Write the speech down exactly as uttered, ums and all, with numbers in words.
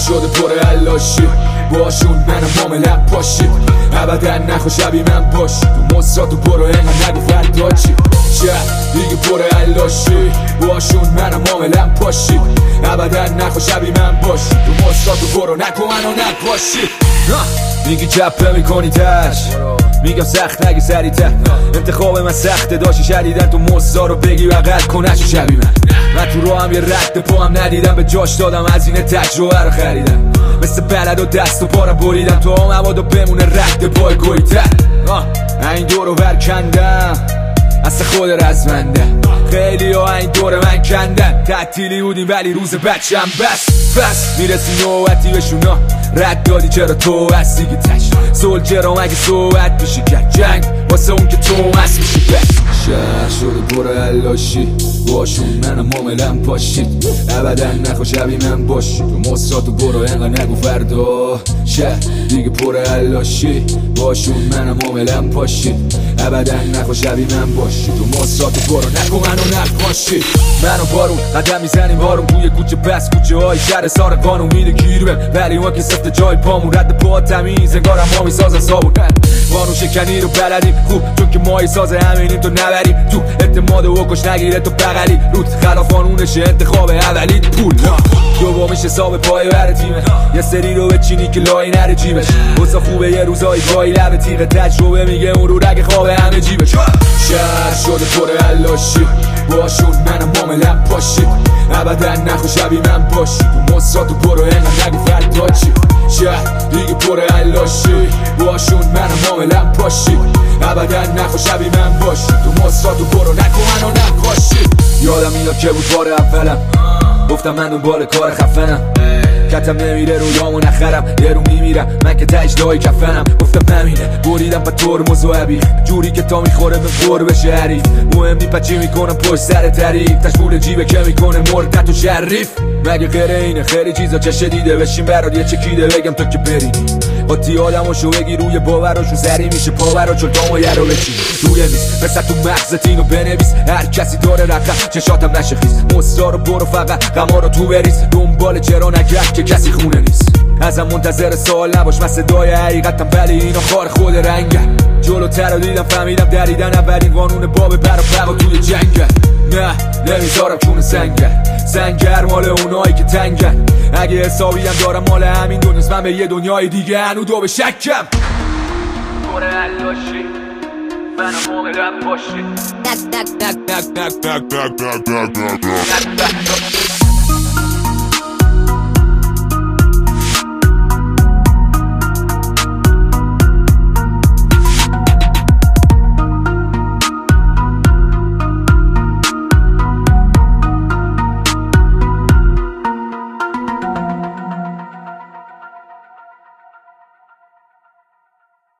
شده پر علاشی باشون منم معاملم پاشی ابدا نخوا شبیه من باشی تو مصراتو برو اینقدر نگو فردا چی شهر دیگه پر علاشی باشون منم معاملم پاشی ابدا نخوا شبیه من باشی تو مصراتو برو نکن منو نکاشی میگی چپه میکنی تش میگم سخت نگی سریعتر انتخاب من سخته داشتی شدیدن تو مصدا رو بگی بغل کنش شبیه من من تو رو هم یه رد پا هم ندیدم به جاش دادم از این تجربه رو خریدم مثل بلد و دست و پارم بریدم تو هم مبادا بمونه رد پای گویتر این دور رو برکندم اصلا خود رزمنده خیلی ها این دور من کندن تعطیلی بودیم ولی روز بچم بس بس میرسی نوبتی بهشونا رد دادی چرا تو هستی که تش سولجرام اگه صحبت میشی کرد جنگ واسه اون که تو هست میشی بس شهر شده پر علاشی باشون منم معاملم پاشید ابدا نخوا شبیه من باشی تو مصراتو برو اینقدر نگو فردا شهر دیگه پر علاشی باشون منم معاملم پاشید ابدا نخوا شبیه من باشی تو مصراتو برو نکن منو نکاشی منو بارون قدم میزنیم بارون توی کوچه بس کوچه های شهر سار قانون میده گیر بهم ولی ما که سفت جای پامون رد پا تمیز انگارم ما میسازن صابون قانون شکنی رو بلدیم خوب چون که مایی سازه همینیم تو نبریم تو اعتماد و کش نگیره تو بغلی روت خلاف قانونشه انتخاب اولی پول دومیش حساب پای بر تیمه یه سری رو بچینی که لای نره جیبش واسه خوبه یه روزایی گاهی لب تیغ تجربه میگه اون رو رگ خواب همه جیبش شهر شده پر علاشی باشون منم معاملم پاشی ابدا نخوا شبیه من باشی تو مصراتو برو اینقدر نگو فردا چی شهر دیگه پر علاشی باشون منم معاملم پاشی ابدا نخوا شبیه من باشی تو مصراتو برو نکن منو نکاشی یادم میاد که بود بار اولم گفتم من دنبال کار خفنم کتم نمیره رویامو نخرم یه رو میمیرم من که تجدهای کفنم گفتم نمینه بریدم با ترمز و عبیخ جوری که تا میخوره به خور بشه حریف مهم نی پچی میکنم پشت سر طریق تشبول جیبه که میکنه مردت و شریف مگه غیر اینه خیلی چیزا چشه دیده بشین برات یه چکیده بگم تو که بری قاطی آدماشو بگی روی باوراشون سری میشه پاورا چلتامو یه رو بچین روی میز مثل تو مغزت اینو بنویس هر کسی داره رقم چشاتم نشه خیز مصدا رو برو فقط غما رو تو بریز دنبال چرا نگرد که کسی خونه نیست ازم منتظر سوال نباش من صدای حقیقتم ولی اینا خار خود رنگن جلوتر رو دیدم فهمیدم دریدن اولین قانون باب بر و بقا توی جنگن نه نمیذارم چون سنگر سنگر مال اونایی که تنگن اگه حسابی هم دارم مال همین دنیاست من به یه دنیای دیگه هنو دو به شکم پر علاشی منم معاملم باشی